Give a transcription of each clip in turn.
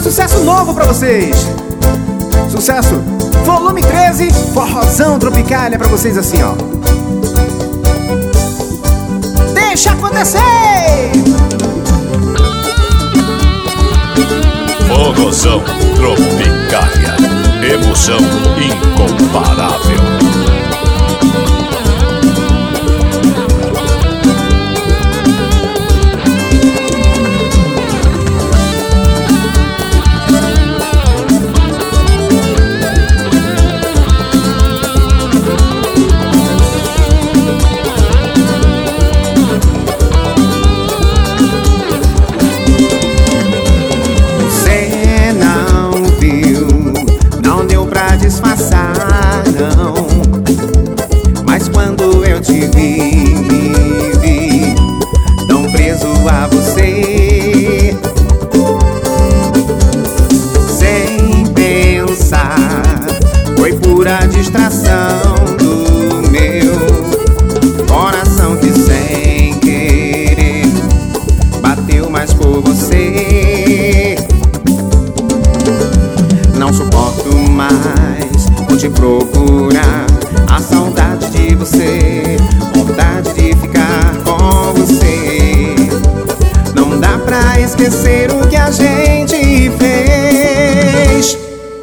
sucesso novo pra vocês. Sucesso volume 13, forrozão Tropicália pra vocês assim, ó. Deixa acontecer! Forrozão Tropicália, emoção incomparável. Disfarçar, não. Mas quando eu te vi, me vi tão preso a você, sem pensar, foi pura distração do meu coração que sem querer bateu mais por você. Não suporto mais te procurar, a saudade de você, vontade de ficar com você. Não dá pra esquecer o que a gente fez.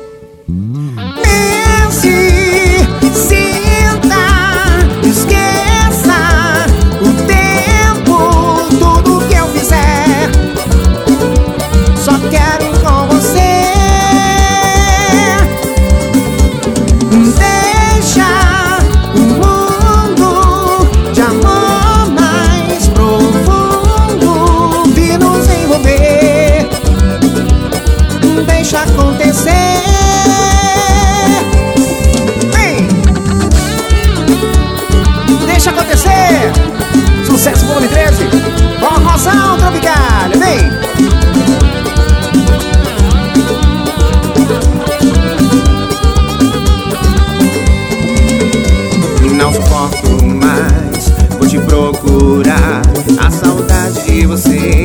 Pense, sinta, esqueça o tempo, tudo que eu fizer. Só quero com você. Deixa acontecer. Vem! Deixa acontecer. Sucesso volume 13, forrozão Tropicália. Vem! Não suporto mais, vou te procurar, a saudade de você,